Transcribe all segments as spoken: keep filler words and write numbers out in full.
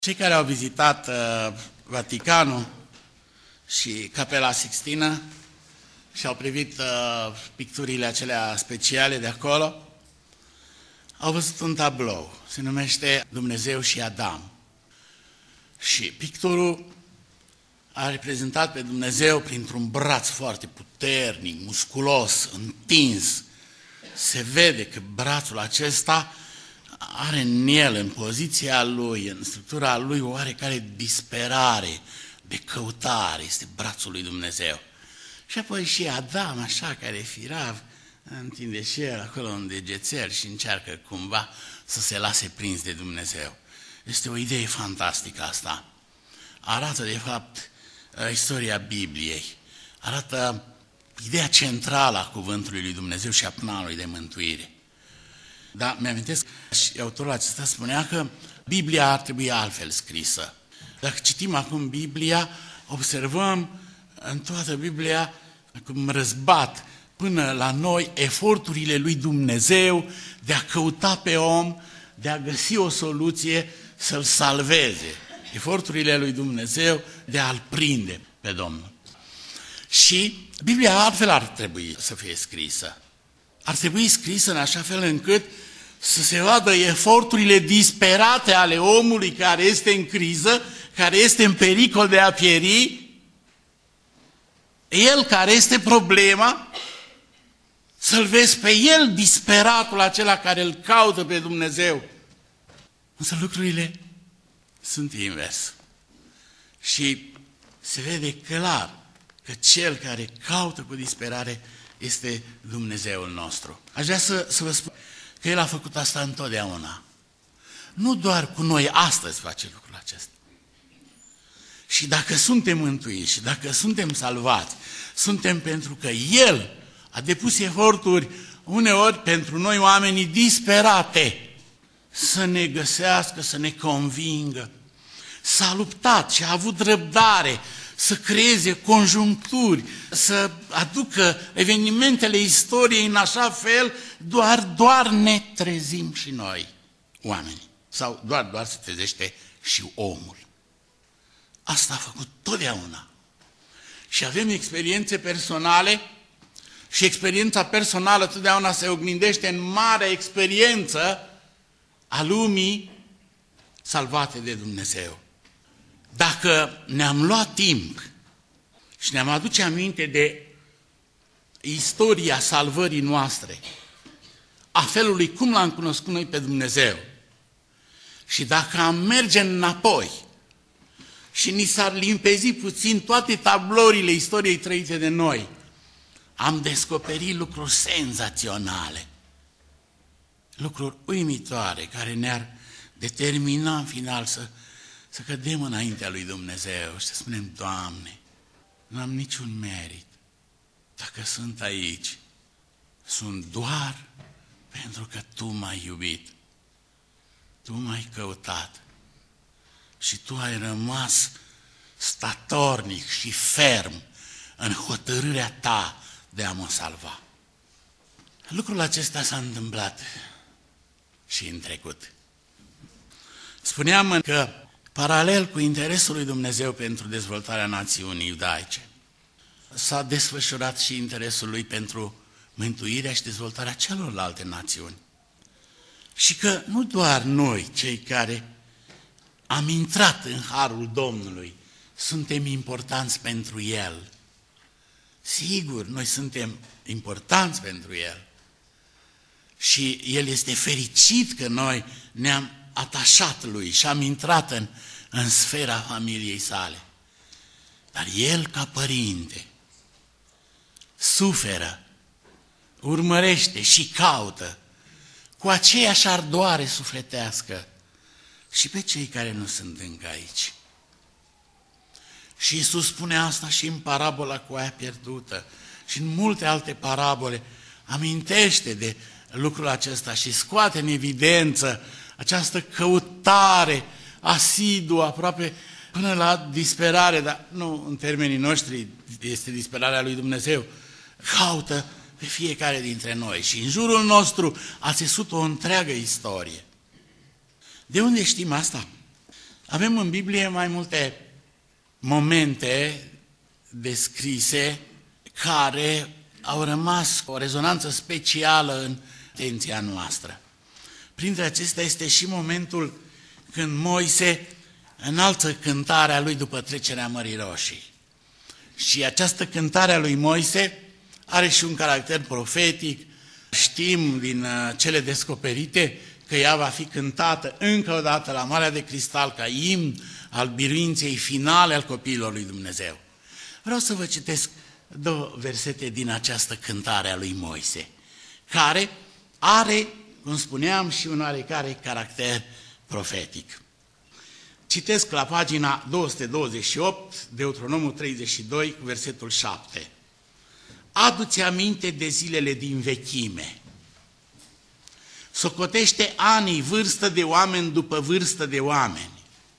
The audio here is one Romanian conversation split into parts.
Cei care au vizitat uh, Vaticanul și Capela Sixtină și au privit uh, picturile acelea speciale de acolo, au văzut un tablou, se numește Dumnezeu și Adam. Și picturul a reprezentat pe Dumnezeu printr-un braț foarte puternic, musculos, întins. Se vede că brațul acesta are în el, în poziția lui, în structura lui, o oarecare disperare de căutare, este brațul lui Dumnezeu. Și apoi și Adam, așa, care e firav, întinde și el acolo un degețel și încearcă cumva să se lase prins de Dumnezeu. Este o idee fantastică asta. Arată, de fapt, istoria Bibliei. Arată ideea centrală a cuvântului lui Dumnezeu și a planului de mântuire. Dar mi-amintesc și autorul acesta spunea că Biblia ar trebui altfel scrisă. Dacă citim acum Biblia, observăm în toată Biblia cum răzbat până la noi eforturile lui Dumnezeu de a căuta pe om, de a găsi o soluție să-l salveze. Eforturile lui Dumnezeu de a-l prinde pe Domnul. Și Biblia altfel ar trebui să fie scrisă. Ar trebui scrisă în așa fel încât să se vadă eforturile disperate ale omului care este în criză, care este în pericol de a pieri, el care este problema, să-l vezi pe el disperatul acela care îl caută pe Dumnezeu. Însă lucrurile sunt invers. Și se vede clar că cel care caută cu disperare este Dumnezeul nostru. Aș vrea să, să vă spun că El a făcut asta întotdeauna. Nu doar cu noi astăzi face lucrul acesta. Și dacă suntem mântuiți și dacă suntem salvați, suntem pentru că El a depus eforturi uneori pentru noi oamenii disperate să ne găsească, să ne convingă. S-a luptat și a avut răbdare să creeze conjuncturi, să aducă evenimentele istoriei în așa fel, doar, doar ne trezim și noi, oamenii. Sau doar, doar se trezește și omul. Asta a făcut totdeauna. Și avem experiențe personale și experiența personală totdeauna se oglindește în marea experiență a lumii salvate de Dumnezeu. Dacă ne-am luat timp și ne-am aduce aminte de istoria salvării noastre, a felului cum l-am cunoscut noi pe Dumnezeu, și dacă am merge înapoi și ni s-ar limpezi puțin toate tablourile istoriei trăite de noi, am descoperit lucruri senzaționale, lucruri uimitoare care ne-ar determina în final să Să cădem înaintea lui Dumnezeu și să spunem: Doamne, nu am niciun merit. Dacă sunt aici, sunt doar pentru că Tu m-ai iubit. Tu m-ai căutat și Tu ai rămas statornic și ferm în hotărârea Ta de a mă salva. Lucrul acesta s-a întâmplat și în trecut. Spuneam că paralel cu interesul lui Dumnezeu pentru dezvoltarea națiunii iudaice, s-a desfășurat și interesul lui pentru mântuirea și dezvoltarea celorlalte națiuni. Și că nu doar noi, cei care am intrat în harul Domnului, suntem importanți pentru El. Sigur, noi suntem importanți pentru El. Și El este fericit că noi ne-am atașat Lui și am intrat în, în sfera familiei sale. Dar El, ca părinte, suferă, urmărește și caută cu aceeași ardoare sufletească și pe cei care nu sunt încă aici. Și Iisus spune asta și în parabola cu aia pierdută și în multe alte parabole. Amintește de lucrul acesta și scoate în evidență această căutare asiduă, aproape până la disperare, dar nu în termenii noștri, este disperarea lui Dumnezeu. Caută pe fiecare dintre noi și în jurul nostru a țesut o întreagă istorie. De unde știm asta? Avem în Biblie mai multe momente descrise care au rămas cu o rezonanță specială în atenția noastră. Printre acestea este și momentul când Moise înalță cântarea lui după trecerea Mării Roșii. Și această cântare a lui Moise are și un caracter profetic. Știm din cele descoperite că ea va fi cântată încă o dată la Marea de Cristal ca imn al biruinței finale al copiilor lui Dumnezeu. Vreau să vă citesc două versete din această cântare a lui Moise, care are, cum spuneam, și un oarecare caracter profetic. Citesc la pagina două sute douăzeci și opt, Deuteronomul treizeci și doi, versetul șapte. Adu-ți aminte de zilele din vechime. Socotește anii, vârstă de oameni după vârstă de oameni.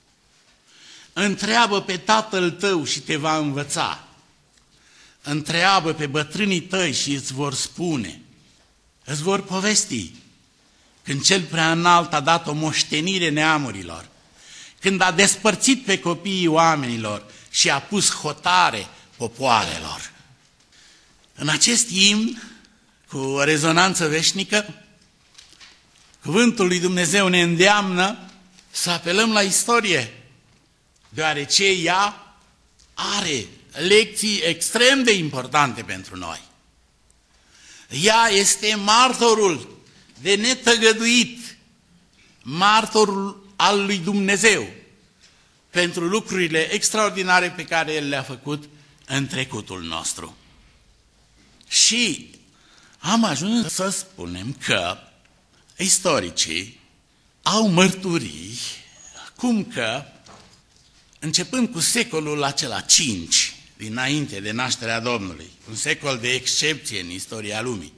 Întreabă pe tatăl tău și te va învăța. Întreabă pe bătrânii tăi și îți vor spune, îți vor povesti, când cel prea înalt a dat o moștenire neamurilor, când a despărțit pe copiii oamenilor și a pus hotare popoarelor. În acest imn, cu o rezonanță veșnică, cuvântul lui Dumnezeu ne îndeamnă să apelăm la istorie, deoarece ea are lecții extrem de importante pentru noi. Ea este martorul de netăgăduit, martorul al lui Dumnezeu pentru lucrurile extraordinare pe care El le-a făcut în trecutul nostru. Și am ajuns să spunem că istoricii au mărturii cum că, începând cu secolul acela cinci, dinainte de nașterea Domnului, un secol de excepție în istoria lumii,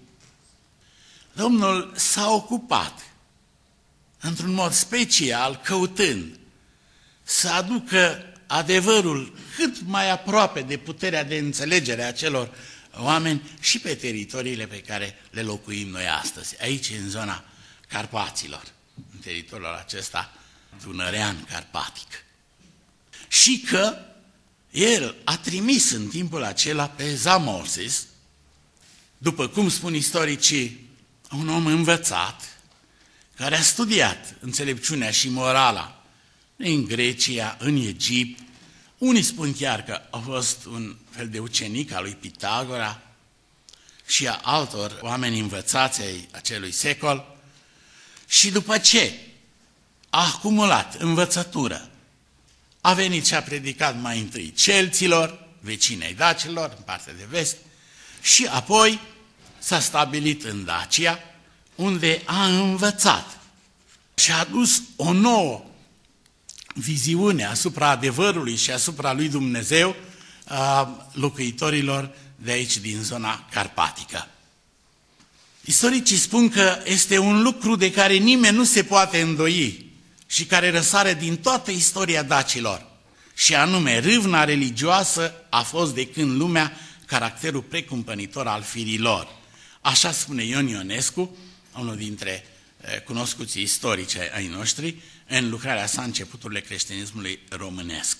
Domnul s-a ocupat, într-un mod special, căutând să aducă adevărul cât mai aproape de puterea de înțelegere a celor oameni și pe teritoriile pe care le locuim noi astăzi, aici în zona Carpaților, în teritoriul acesta dunărean carpatic. Și că El a trimis în timpul acela pe Zamolsis, după cum spun istoricii, un om învățat, care a studiat înțelepciunea și morala în Grecia, în Egipt. Unii spun chiar că a fost un fel de ucenic al lui Pitagora și a altor oameni învățați ai acelui secol. Și după ce a acumulat învățătură, a venit și a predicat mai întâi celților, vecinei dacilor, în partea de vest, și apoi s-a stabilit în Dacia, unde a învățat și a adus o nouă viziune asupra adevărului și asupra lui Dumnezeu a locuitorilor de aici, din zona carpatică. Istoricii spun că este un lucru de care nimeni nu se poate îndoi și care răsare din toată istoria dacilor, și anume râvna religioasă a fost de când lumea caracterul precumpănitor al firilor. Așa spune Ion Ionescu, unul dintre cunoscuții istorici ai noștri, în lucrarea sa Începuturile creștinismului românesc.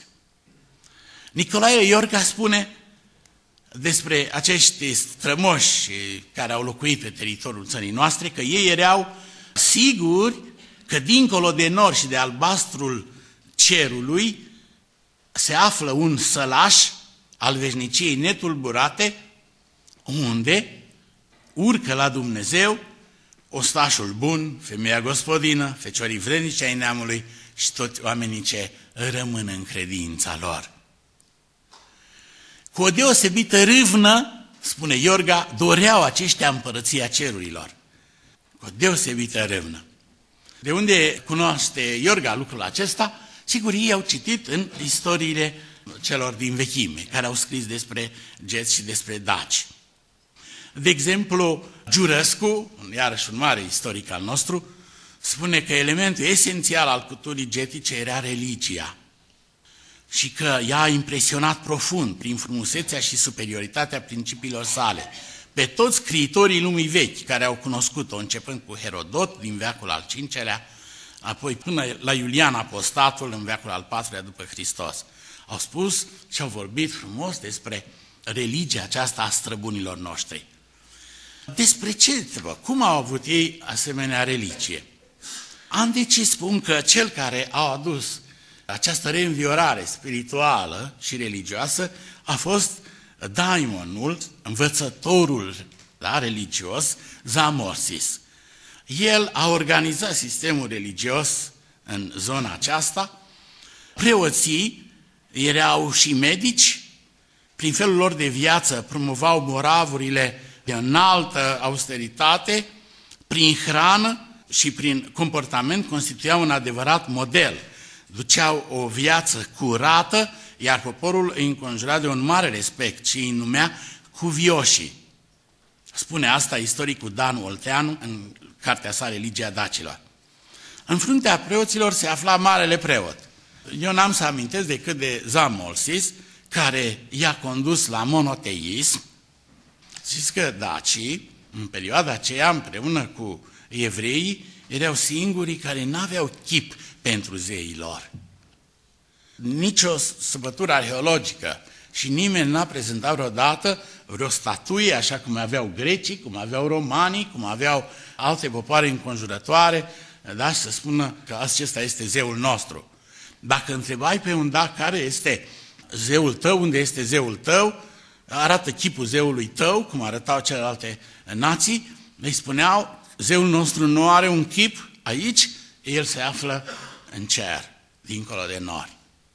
Nicolae Iorga spune despre acești strămoși care au locuit pe teritoriul țării noastre că ei erau siguri că dincolo de nor și de albastrul cerului se află un sălaș al veșniciei netulburate, unde urcă la Dumnezeu ostașul bun, femeia gospodină, feciorii vrednici ai neamului și toți oamenii ce rămân în credința lor. Cu o deosebită râvnă, spune Iorga, doreau aceștia împărăția cerurilor. Cu o deosebită râvnă. De unde cunoaște Iorga lucrul acesta? Sigur, ei au citit în istoriile celor din vechime, care au scris despre geți și despre daci. De exemplu, Giurăscu, iarăși un mare istoric al nostru, spune că elementul esențial al culturii getice era religia și că ea a impresionat profund prin frumusețea și superioritatea principiilor sale pe toți scriitorii lumii vechi care au cunoscut-o, începând cu Herodot din veacul al cincelea, apoi până la Iulian Apostatul în veacul al patrulea după Hristos. Au spus și au vorbit frumos despre religia aceasta a străbunilor noștri. Despre ce? Cum au avut ei asemenea religie? Am decis spun că cel care a adus această reînviorare spirituală și religioasă a fost daimonul, învățătorul da, religios, Zamolsis. El a organizat sistemul religios în zona aceasta, preoții erau și medici, prin felul lor de viață promovau moravurile de înaltă austeritate, prin hrană și prin comportament constituiau un adevărat model. Duceau o viață curată, iar poporul îi înconjura de un mare respect și îi numea cuvioșii. Spune asta istoricul Dan Olteanu în cartea sa Religia Dacilor. În fruntea preoților se afla marele preot. Eu n-am să amintesc decât de Zamolsis, care i-a condus la monoteism. Știți că dacii, în perioada aceea, împreună cu evreii, erau singurii care n-aveau chip pentru zeii lor. Nici o săpătură arheologică și nimeni n-a prezentat vreodată vreo statuie, așa cum aveau grecii, cum aveau romanii, cum aveau alte popoare înconjurătoare, da, să spună că acesta este zeul nostru. Dacă întrebai pe un dac care este zeul tău, unde este zeul tău, arată chipul zeului tău, cum arătau celelalte nații, îi spuneau, zeul nostru nu are un chip aici, el se află în cer, dincolo de nori.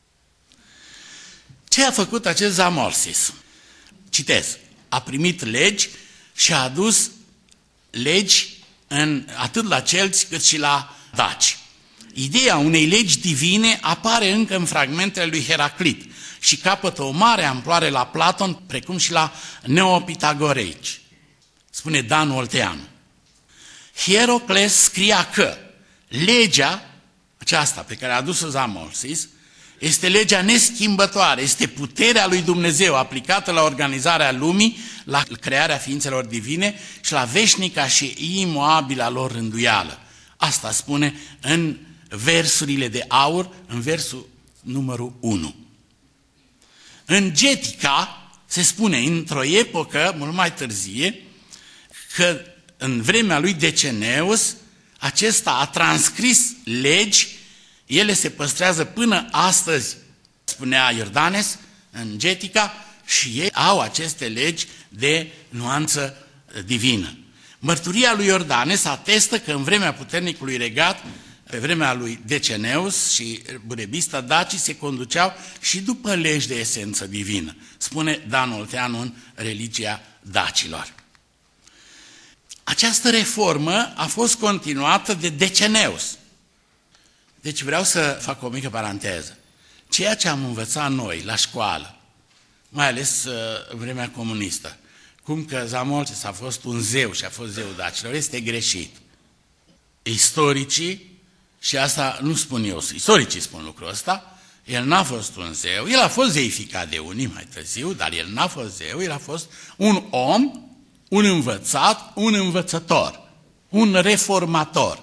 Ce a făcut acest Zamolsis? Citez, a primit legi și a adus legi în, atât la celți cât și la daci. Ideea unei legi divine apare încă în fragmentele lui Heraclit și capătă o mare amploare la Platon, precum și la neopitagoreici. Spune Dan Olteanu. Hierocles scria că legea aceasta pe care a adus-o Zamolsis este legea neschimbătoare, este puterea lui Dumnezeu aplicată la organizarea lumii, la crearea ființelor divine și la veșnica și imoabila lor rânduială. Asta spune în versurile de aur, în versul numărul unu. În Getica se spune, într-o epocă mult mai târzie, că în vremea lui Deceneus, acesta a transcris legi, ele se păstrează până astăzi, spunea Iordanes, în Getica, și ei au aceste legi de nuanță divină. Mărturia lui Iordanes atestă că în vremea puternicului regat, pe vremea lui Deceneus și Burebista, dacii se conduceau și după legi de esență divină, spune Dan Olteanu în Religia Dacilor. Această reformă a fost continuată de Deceneus. Deci vreau să fac o mică paranteză. Ceea ce am învățat noi la școală, mai ales în vremea comunistă, cum că Zamolsis a fost un zeu și a fost zeul dacilor, este greșit. Istoricii, și asta nu spun eu, istoricii spun lucrul ăsta, el n-a fost un zeu, el a fost zeificat de unii mai târziu, dar el n-a fost zeu, el a fost un om, un învățat, un învățător, un reformator.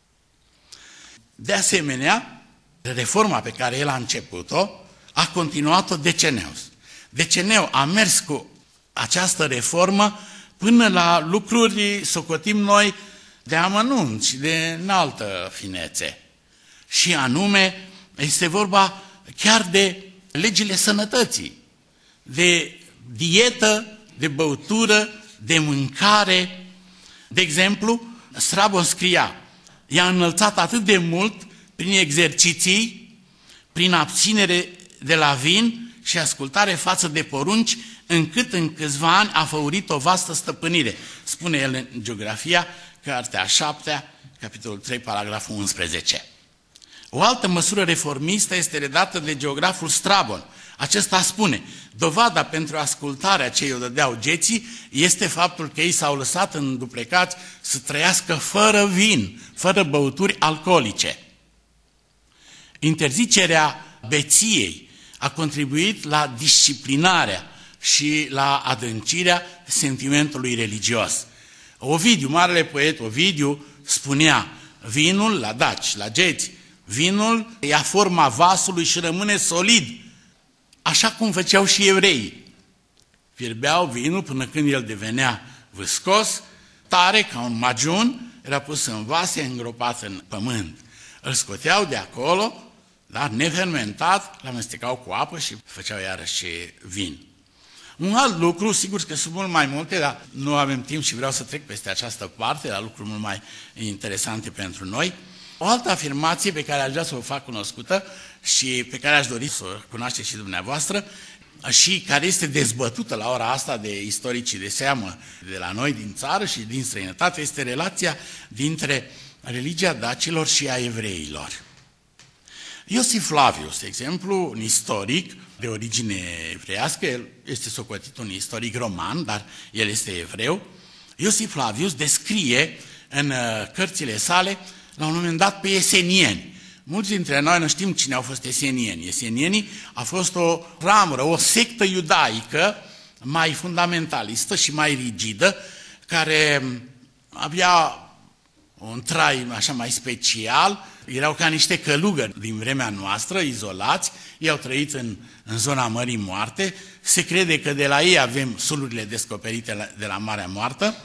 De asemenea, reforma pe care el a început-o, a continuat-o Deceneus. Deceneu a mers cu această reformă până la lucruri, socotim noi, de amănunt și de înaltă finețe. Și anume, este vorba chiar de legile sănătății, de dietă, de băutură, de mâncare. De exemplu, Strabon scria, i-a înălțat atât de mult prin exerciții, prin abținere de la vin și ascultare față de porunci, încât în câțiva ani a făurit o vastă stăpânire. Spune el în Geografia, cartea a șaptea, capitolul trei, paragraful unsprezece. O altă măsură reformistă este redată de geograful Strabon. Acesta spune, dovada pentru ascultarea ce îi o dădeau geții este faptul că ei s-au lăsat înduplecați să trăiască fără vin, fără băuturi alcoolice. Interzicerea beției a contribuit la disciplinarea și la adâncirea sentimentului religios. Ovidiu, marele poet Ovidiu, spunea, vinul, la daci, la geți, vinul ia forma vasului și rămâne solid, așa cum făceau și evreii. Fierbeau vinul până când el devenea viscos, tare ca un magiun, era pus în vase, îngropat în pământ. Îl scoteau de acolo, dar nefermentat, l-amestecau cu apă și făceau iarăși vin. Un alt lucru, sigur că sunt mult mai multe, dar nu avem timp și vreau să trec peste această parte, la lucruri mult mai interesante pentru noi. O altă afirmație pe care aș vrea să o fac cunoscută și pe care aș dori să o cunoașteți și dumneavoastră și care este dezbătută la ora asta de istoricii de seamă de la noi din țară și din străinătate, este relația dintre religia dacilor și a evreilor. Iosif Flavius, de exemplu, un istoric de origine evreiască, el este socotit un istoric roman, dar el este evreu. Iosif Flavius descrie în cărțile sale, la un moment dat, pe esenieni. Mulți dintre noi nu știm cine au fost esenieni. Esenienii a fost o ramură, o sectă iudaică mai fundamentalistă și mai rigidă, care avea un trai așa mai special, erau ca niște călugări din vremea noastră, izolați, ei au trăit în, în zona Mării Moarte, se crede că de la ei avem sulurile descoperite de la Marea Moartă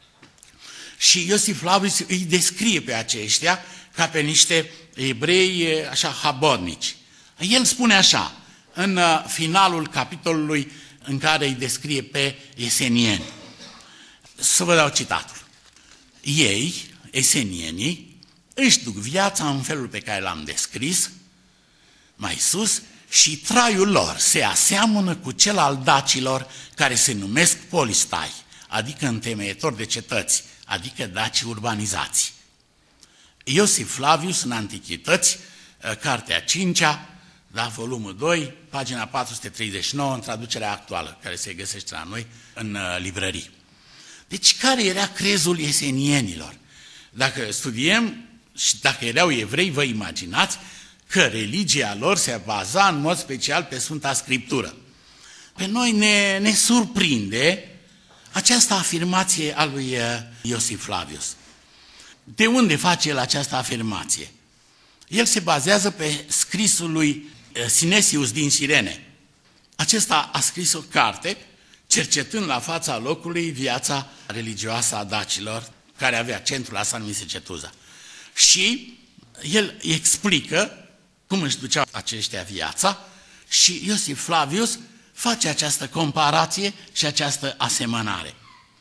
și Iosif Flavius îi descrie pe aceștia ca pe niște evrei așa habodnici. El spune așa, în finalul capitolului în care îi descrie pe esenieni. Să vă dau citatul. Ei, esenienii, își duc viața în felul pe care l-am descris mai sus și traiul lor se aseamănă cu cel al dacilor care se numesc polistai, adică întemeietori de cetăți, adică daci urbanizați. Iosif Flavius în Antichități, cartea a cincea, da, volumul doi, pagina patru sute treizeci și nouă, în traducerea actuală, care se găsește la noi în librării. Deci care era crezul esenienilor? Dacă studiem și dacă erau evrei, vă imaginați că religia lor se baza în mod special pe Sfânta Scriptură. Pe noi ne, ne surprinde această afirmație a lui Iosif Flavius. De unde face el această afirmație? El se bazează pe scrisul lui Sinesius din Cirene. Acesta a scris o carte cercetând la fața locului viața religioasă a dacilor, care avea centrul la Sarmisegetuza. Și el explică cum își duceau aceștia viața și Iosif Flavius face această comparație și această asemănare.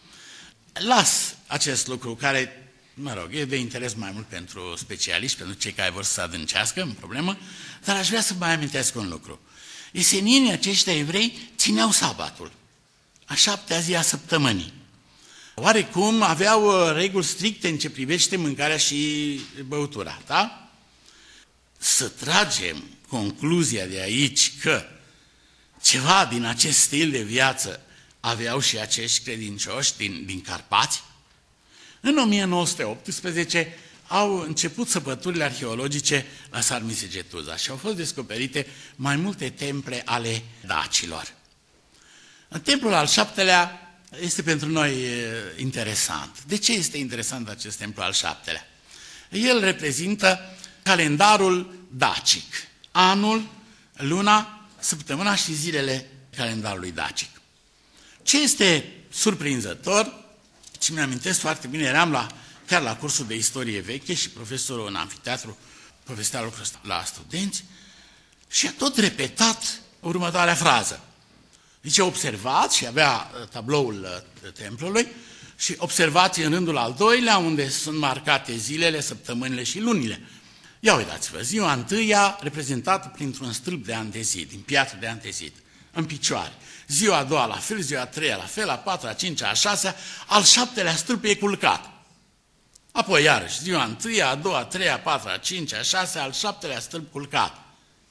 Las acest lucru care, mă rog, e de interes mai mult pentru specialiști, pentru cei care vor să adâncească în problemă, dar aș vrea să mai amintesc un lucru. Esenienii aceștia evrei țineau sabatul, a șaptea zi a săptămânii. Oarecum aveau reguli stricte în ce privește mâncarea și băutura, da? Să tragem concluzia de aici că ceva din acest stil de viață aveau și acești credincioși din, din Carpați. În o mie nouă sute optsprezece au început săpăturile arheologice la Sarmisegetuza și au fost descoperite mai multe temple ale dacilor. În templul al șaptelea este pentru noi interesant. De ce este interesant acest templu al șaptelea? El reprezintă calendarul dacic, anul, luna, săptămâna și zilele calendarului dacic. Ce este surprinzător, și mi-amintesc foarte bine, eram la, chiar la cursul de istorie veche și profesorul în amfiteatru povestea lucrul ăsta la studenți și a tot repetat următoarea frază. Zice, observați, și avea tabloul templului, și observați în rândul al doilea, unde sunt marcate zilele, săptămânile și lunile. Ia uitați-vă, ziua întâia reprezentată printr-un stâlp de antezid, din piatră de antezid, în picioare. Ziua a doua la fel, ziua a treia la fel, a patra, a cincea, a șasea, al șaptelea stâlp e culcat. Apoi iarăși, ziua întâia, a doua, a treia, a patra, a cincea, a șasea, al șaptelea stâlp culcat.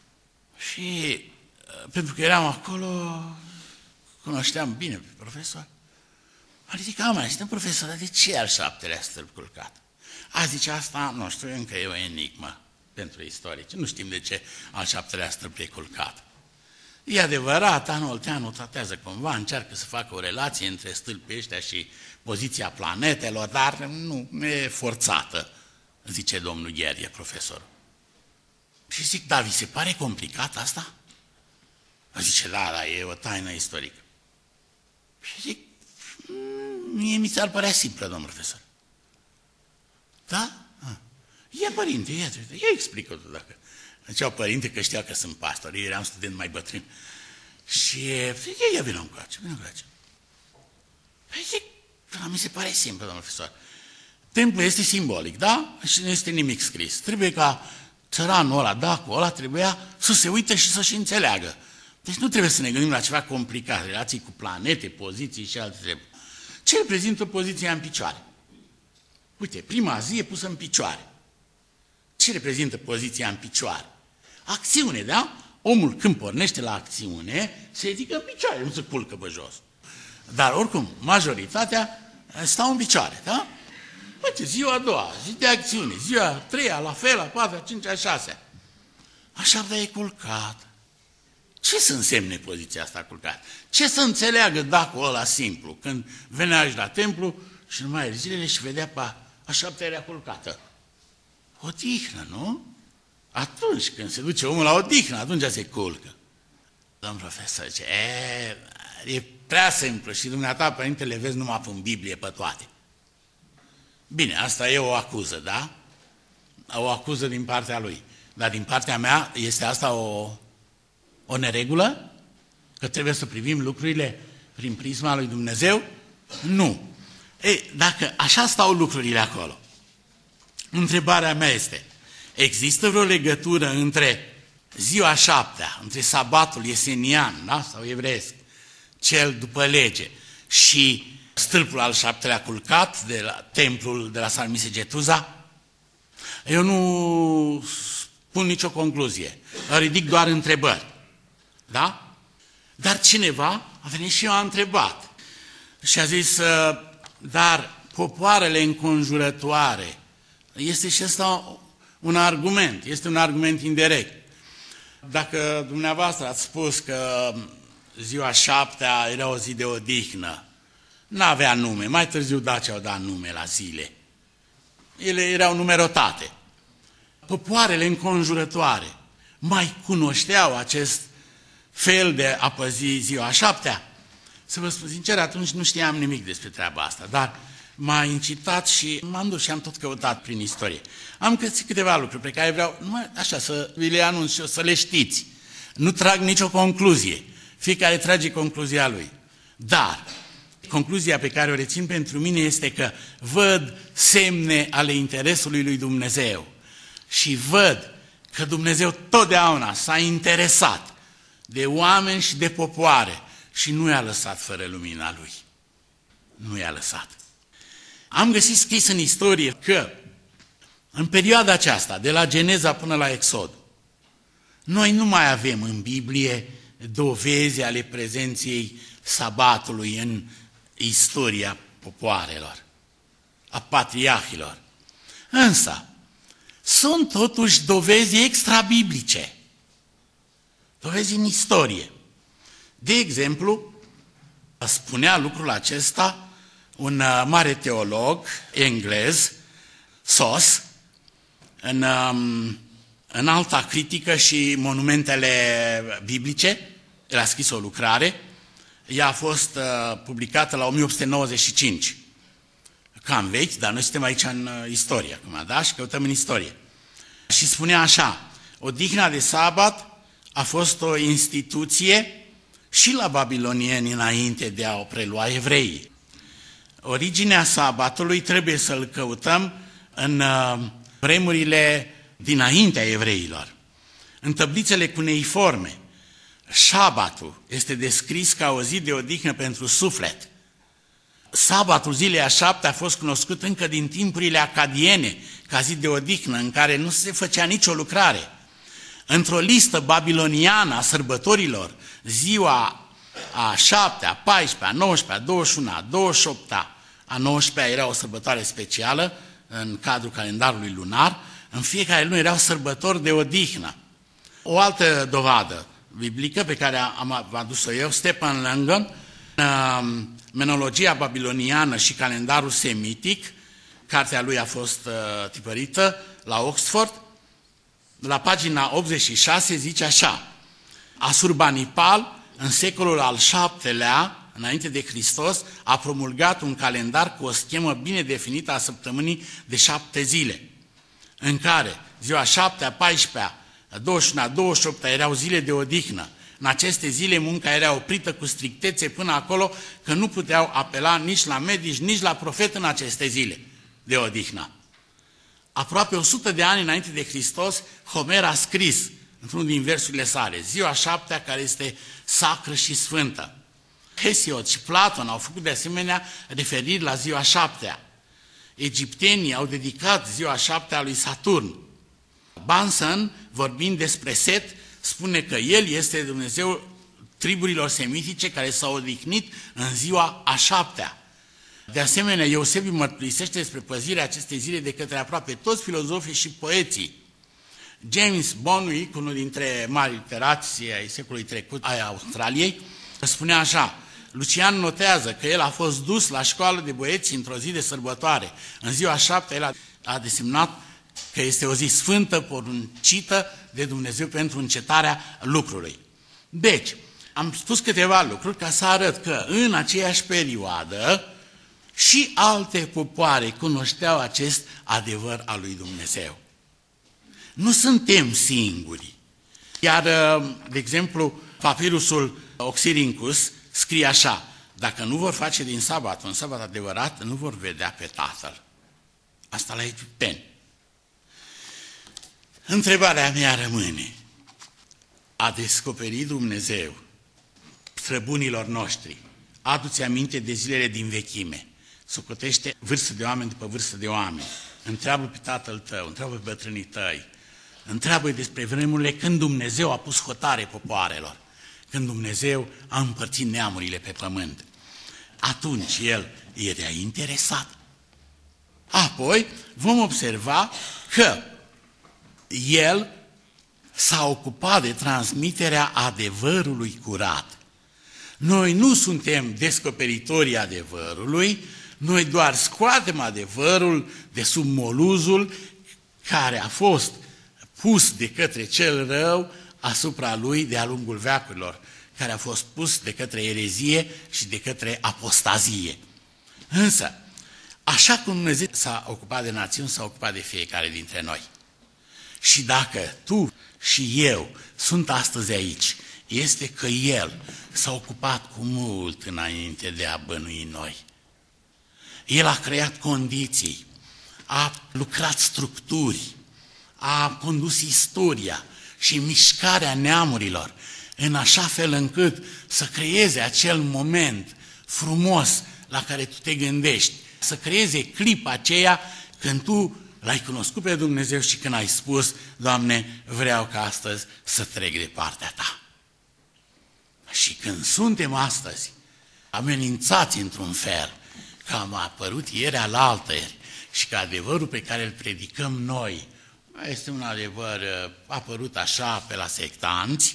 Și pentru că eram acolo, cunoșteam bine pe profesor, a ridicat mâna, zice, profesor, dar de ce e al șaptelea stâlp culcat? A, zice, asta, nu știu, încă e o enigmă pentru istorici. Nu știm de ce al șaptelea stâlp e culcat. E adevărat, anul Olteanu tratează cumva, încearcă să facă o relație între stâlpii ăștia și poziția planetelor, dar nu, e forțată. zice domnul Gherie, profesorul. Și zic, da, vi se pare complicat asta? Zice, da, da, e o taină istorică. Și zic, mie mi s-ar părea simplă, domnul profesor. Da? Ah. Ia, părinte, ia, ia explică tu dacă... Ziceau părinte că știa că sunt pastor, eu eram student mai bătrân. Și zic, ia vină încoace, vină încoace. Păi zic, da, mi se pare simplu, domnul profesor. Templul este simbolic, da? Și nu este nimic scris. Trebuie ca țăranul ăla, dacul ăla, trebuia să se uite și să-și înțeleagă. Deci nu trebuie să ne gândim la ceva complicat, relații cu planete, poziții și alte treburi. Ce reprezintă poziția în picioare? Uite, prima zi e pusă în picioare. Ce reprezintă poziția în picioare? Acțiune, da? Omul când pornește la acțiune, se ridică în picioare, nu se culcă pe jos. Dar oricum, majoritatea stau în picioare, da? Uite, ziua a doua, zi de acțiune, ziua a treia, la fel, a patra, a cincea, a șasea. A șaptea e culcat. Ce să însemne poziția asta culcat? Ce să înțeleagă dacul ăla simplu? Când venea aici la templu și numai era zilele și vedea pe a șaptea era culcată. Odihnă, nu? Atunci când se duce omul la odihnă, atunci se culcă. Domnul profesor zice, e, e prea simplu și dumneata, părintele, vezi numai în Biblie pe toate. Bine, asta e o acuză, da? O acuză din partea lui. Dar din partea mea este asta o, o neregulă? Că trebuie să privim lucrurile prin prisma lui Dumnezeu? Nu. Ei, dacă așa stau lucrurile acolo, întrebarea mea este, există vreo legătură între ziua șaptea, între sabatul esenian, da? Sau evreiesc, cel după lege, și stâlpul al șaptelea culcat de la templul de la Sarmisegetuza? Eu nu spun nicio concluzie, ridic doar întrebări. Da? Dar cineva a venit și a întrebat și a zis, dar popoarele înconjurătoare, este și ăsta un argument, este un argument indirect. Dacă dumneavoastră ați spus că ziua șaptea era o zi de odihnă, n-avea nume, mai târziu Dacia au dat nume la zile. Ele erau numerotate. Popoarele înconjurătoare mai cunoșteau acest fel de a păzi ziua șaptea? Să vă spun sincer, atunci nu știam nimic despre treaba asta, dar m-a incitat și m-am dus și am tot căutat prin istorie. Am găsit câteva lucruri pe care vreau, numai așa, să vi le anunț și să le știți. Nu trag nicio concluzie. Fiecare trage concluzia lui. Dar concluzia pe care o rețin pentru mine este că văd semne ale interesului lui Dumnezeu și văd că Dumnezeu totdeauna s-a interesat de oameni și de popoare și nu i-a lăsat fără lumina Lui. Nu i-a lăsat. Am găsit scris în istorie că în perioada aceasta, de la Geneza până la Exod, noi nu mai avem în Biblie dovezi ale prezenței sabatului în istoria popoarelor, a patriarhilor. Însă, sunt totuși dovezi extrabiblice, dovezi în istorie. De exemplu, spunea lucrul acesta un mare teolog englez, Sos, în, în alta critică și monumentele biblice, el a scris o lucrare, ea a fost publicată la o mie opt sute nouăzeci și cinci, cam vechi, dar noi suntem aici în istorie acum, da? Și căutăm în istorie. Și spunea așa, odihna de sabat a fost o instituție și la babilonieni înainte de a o prelua evreii. Originea sabatului trebuie să-l căutăm în vremurile dinaintea evreilor. În tablițele cuneiforme, șabatul este descris ca o zi de odihnă pentru suflet. Sabatul zilei a șaptea a fost cunoscut încă din timpurile acadiene, ca zi de odihnă, în care nu se făcea nicio lucrare. Într-o listă babiloniană a sărbătorilor, ziua a șaptea, a paisprezecea, a nouăsprezecea, a douăzeci și una, a douăzeci și opta, a nouăsprezecea era o sărbătoare specială în cadrul calendarului lunar, în fiecare lună erau sărbători de odihnă. O altă dovadă biblică pe care am adus-o eu, Stephen Langan, Menologia babiloniană și calendarul semitic, cartea lui a fost uh, tipărită la Oxford, la pagina optzeci și șase zice așa: Asurbanipal, în secolul al șaptelea, înainte de Hristos, a promulgat un calendar cu o schemă bine definită a săptămânii de șapte zile, în care ziua șaptea, paisprezecea, a douăzeci și unu, a douăzeci și opt erau zile de odihnă. În aceste zile munca era oprită cu strictețe până acolo că nu puteau apela nici la medici, nici la profet în aceste zile de odihnă. Aproape o sută de ani înainte de Hristos, Homer a scris într-unul din versurile sale ziua șaptea care este sacră și sfântă. Hesiod și Platon au făcut de asemenea referiri la ziua șaptea. Egiptenii au dedicat ziua șaptea lui Saturn. Bunsen, vorbind despre Set, spune că el este Dumnezeu triburilor semitice care s-au odihnit în ziua a șaptea. De asemenea, Eusebiu mărturisește despre păzirea acestei zile de către aproape toți filozofii și poeții. James Bonwick, unul dintre mari literați ai secolului trecut ai Australiei, spunea așa: Lucian notează că el a fost dus la școală de băieți într-o zi de sărbătoare. În ziua șaptea el a, a desemnat că este o zi sfântă, poruncită de Dumnezeu pentru încetarea lucrului. Deci, am spus câteva lucruri ca să arăt că în aceeași perioadă și alte popoare cunoșteau acest adevăr al lui Dumnezeu. Nu suntem singuri. Iar, de exemplu, papirusul Oxyrhynchus scrie așa: dacă nu vor face din sabat un sabat adevărat, nu vor vedea pe Tatăl. Asta la egipteni. Întrebarea mea rămâne: a descoperit Dumnezeu străbunilor noștri? Adu-ți aminte de zilele din vechime. Socotește vârstă de oameni după vârstă de oameni. Întreabă pe tatăl tău, întreabă pe bătrânii tăi. Întreabă despre vremurile când Dumnezeu a pus hotare popoarelor, când Dumnezeu a împărțit neamurile pe pământ. Atunci El era interesat. Apoi vom observa că El s-a ocupat de transmiterea adevărului curat. Noi nu suntem descoperitorii adevărului, noi doar scoatem adevărul de sub moluzul care a fost pus de către cel rău asupra lui de-a lungul veacurilor, care a fost pus de către erezie și de către apostazie. Însă, așa cum Dumnezeu s-a ocupat de națiuni, s-a ocupat de fiecare dintre noi. Și dacă tu și eu sunt astăzi aici, este că El s-a ocupat cu mult înainte de a bănui noi. El a creat condiții, a lucrat structuri, a condus istoria și mișcarea neamurilor în așa fel încât să creeze acel moment frumos la care tu te gândești, să creeze clipa aceea când tu l-ai cunoscut pe Dumnezeu și când ai spus: Doamne, vreau ca astăzi să trec de partea Ta. Și când suntem astăzi amenințați într-un fel, că am apărut ieri alaltăieri și că adevărul pe care îl predicăm noi este un adevăr apărut așa pe la sectanți,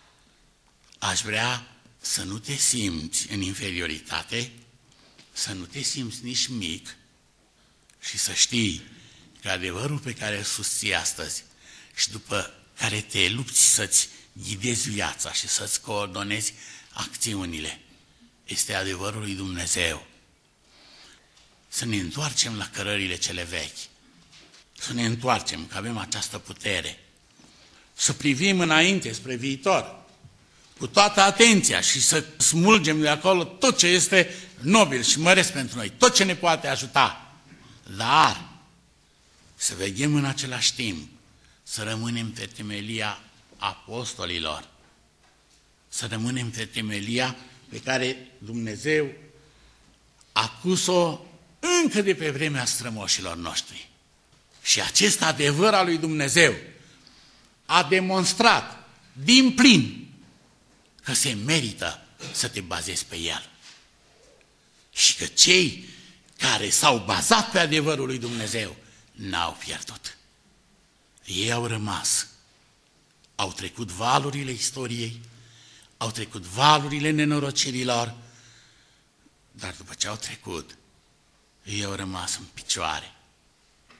aș vrea să nu te simți în inferioritate, să nu te simți nici mic și să știi că adevărul pe care îl susții astăzi și după care te lupți să-ți ghidezi viața și să-ți coordonezi acțiunile, este adevărul lui Dumnezeu. Să ne întoarcem la cărările cele vechi, să ne întoarcem, că avem această putere, să privim înainte spre viitor, cu toată atenția și să smulgem de acolo tot ce este nobil și măreț pentru noi, tot ce ne poate ajuta. Dar să veghem în același timp, să rămânem pe temelia apostolilor, să rămânem pe temelia pe care Dumnezeu a pus-o încă de pe vremea strămoșilor noștri. Și acest adevăr al lui Dumnezeu a demonstrat din plin că se merită să te bazezi pe el. Și că cei care s-au bazat pe adevărul lui Dumnezeu n-au pierdut. Ei au rămas. Au trecut valurile istoriei, au trecut valurile nenorocirilor, dar după ce au trecut, ei au rămas în picioare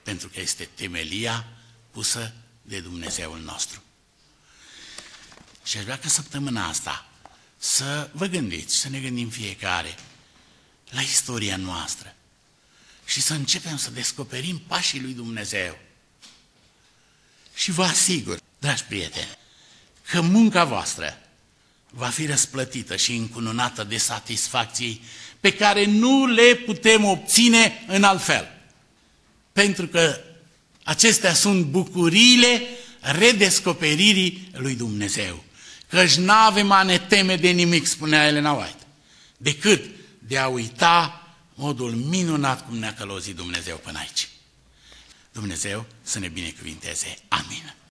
Pentru că este temelia pusă de Dumnezeul nostru. Și aș vrea că săptămâna asta să vă gândiți, să ne gândim fiecare la istoria noastră și să începem să descoperim pașii lui Dumnezeu. Și vă asigur, dragi prieteni, că munca voastră va fi răsplătită și încununată de satisfacții pe care nu le putem obține în alt fel. Pentru că acestea sunt bucuriile redescoperirii lui Dumnezeu. Căci n-avem a ne teme de nimic, spunea Elena White, decât de a uita modul minunat cum ne-a călăuzit Dumnezeu până aici. Dumnezeu să ne binecuvinteze. Amin.